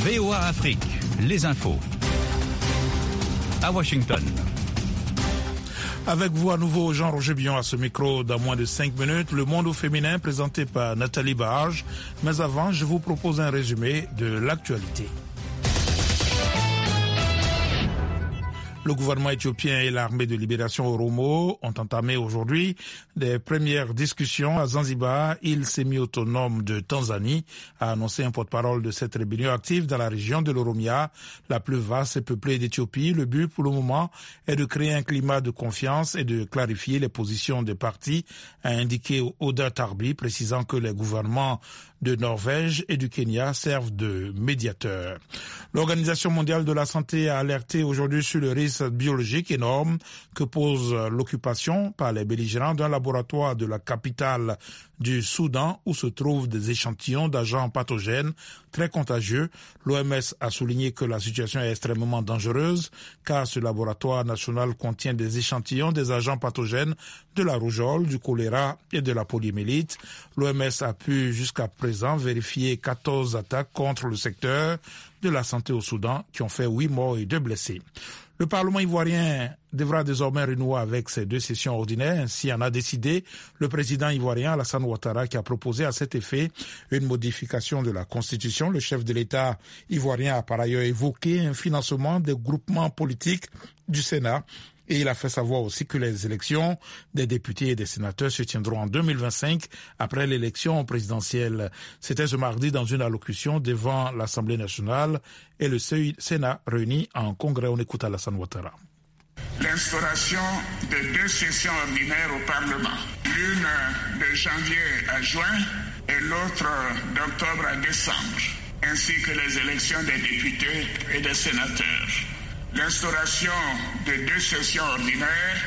VOA Afrique, les infos. À Washington. Avec vous à nouveau, Jean-Roger Billon à ce micro dans moins de 5 minutes. Le monde au féminin présenté par Nathalie Barge. Mais avant, je vous propose un résumé de l'actualité. Le gouvernement éthiopien et l'armée de libération Oromo ont entamé aujourd'hui des premières discussions à Zanzibar, île semi-autonome de Tanzanie, a annoncé un porte-parole de cette rébellion active dans la région de l'Oromia, la plus vaste et peuplée d'Éthiopie. Le but pour le moment est de créer un climat de confiance et de clarifier les positions des partis, a indiqué Oda Tarbi, précisant que les gouvernements de Norvège et du Kenya servent de médiateurs. L'Organisation mondiale de la santé a alerté aujourd'hui sur le risque biologique énorme que pose l'occupation par les belligérants d'un laboratoire de la capitale du Soudan où se trouvent des échantillons d'agents pathogènes très contagieux. L'OMS a souligné que la situation est extrêmement dangereuse car ce laboratoire national contient des échantillons des agents pathogènes de la rougeole, du choléra et de la poliomyélite. L'OMS a pu jusqu'à présent vérifier 14 attaques contre le secteur de la santé au Soudan qui ont fait 8 morts et 2 blessés. Le Parlement ivoirien devra désormais renouer avec ses 2 sessions ordinaires. Ainsi en a décidé le président ivoirien Alassane Ouattara qui a proposé à cet effet une modification de la Constitution. Le chef de l'État ivoirien a par ailleurs évoqué un financement des groupements politiques du Sénat. Et il a fait savoir aussi que les élections des députés et des sénateurs se tiendront en 2025 après l'élection présidentielle. C'était ce mardi dans une allocution devant l'Assemblée nationale et le Sénat réuni en congrès. On écoute Alassane Ouattara. L'instauration de 2 sessions ordinaires au Parlement, l'une de janvier à juin et l'autre d'octobre à décembre, ainsi que les élections des députés et des sénateurs. L'instauration de 2 sessions ordinaires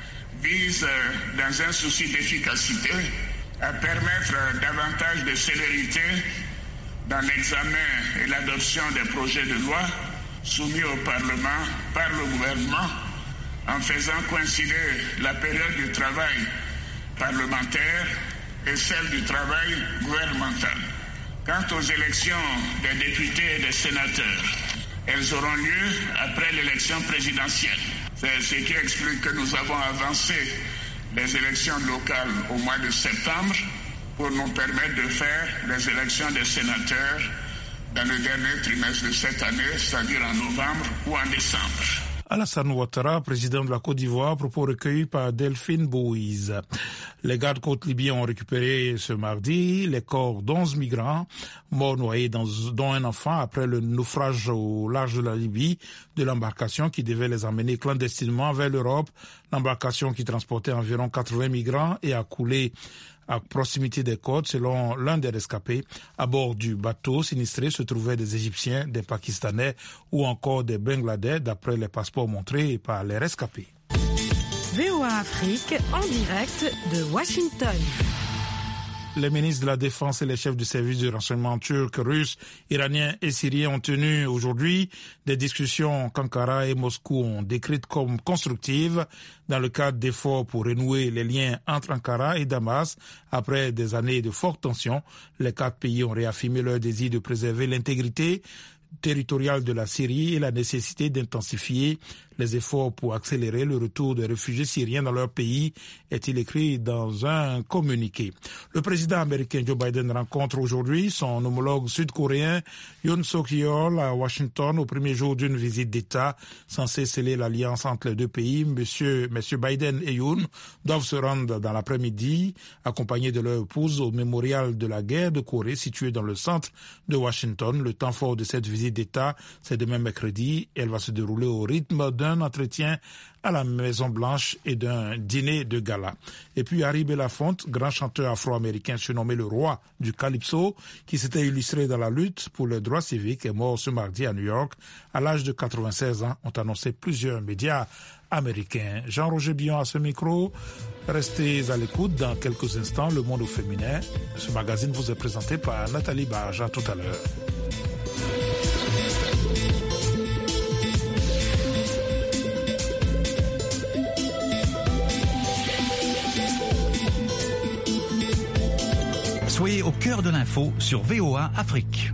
vise, dans un souci d'efficacité, à permettre davantage de célérité dans l'examen et l'adoption des projets de loi soumis au Parlement par le gouvernement, en faisant coïncider la période du travail parlementaire et celle du travail gouvernemental. Quant aux élections des députés et des sénateurs, elles auront lieu après l'élection présidentielle. C'est ce qui explique que nous avons avancé les élections locales au mois de septembre pour nous permettre de faire les élections des sénateurs dans le dernier trimestre de cette année, c'est-à-dire en novembre ou en décembre. Alassane Ouattara, président de la Côte d'Ivoire, propos recueillis par Delphine Bouise. Les gardes-côtes libyens ont récupéré ce mardi les corps d'11 migrants morts noyés dont un enfant après le naufrage au large de la Libye de l'embarcation qui devait les emmener clandestinement vers l'Europe. L'embarcation qui transportait environ 80 migrants et a coulé à proximité des côtes, selon l'un des rescapés. À bord du bateau sinistré se trouvaient des Égyptiens, des Pakistanais ou encore des Bangladais, d'après les passeports montrés par les rescapés. VOA Afrique, en direct de Washington. Les ministres de la Défense et les chefs du service de renseignement turcs, russes, iraniens et syriens ont tenu aujourd'hui des discussions qu'Ankara et Moscou ont décrites comme constructives dans le cadre d'efforts pour renouer les liens entre Ankara et Damas. Après des années de fortes tensions, les 4 pays ont réaffirmé leur désir de préserver l'intégrité territoriale de la Syrie et la nécessité d'intensifier les efforts pour accélérer le retour des réfugiés syriens dans leur pays, est-il écrit dans un communiqué. Le président américain Joe Biden rencontre aujourd'hui son homologue sud-coréen Yoon Suk-yeol à Washington au premier jour d'une visite d'État censée sceller l'alliance entre les 2 pays. Messieurs Biden et Yoon doivent se rendre dans l'après-midi, accompagnés de leur épouse, au mémorial de la guerre de Corée situé dans le centre de Washington. Le temps fort de cette visite d'État, c'est demain mercredi. Elle va se dérouler au rythme d'un entretien à la Maison-Blanche et d'un dîner de gala. Et puis Harry Belafonte, grand chanteur afro-américain surnommé le roi du Calypso, qui s'était illustré dans la lutte pour les droits civiques, est mort ce mardi à New York. À l'âge de 96 ans, ont annoncé plusieurs médias américains. Jean-Roger Billon à ce micro. Restez à l'écoute. Dans quelques instants, Le Monde au féminin. Ce magazine vous est présenté par Nathalie Barge. À tout à l'heure. Soyez au cœur de l'info sur VOA Afrique.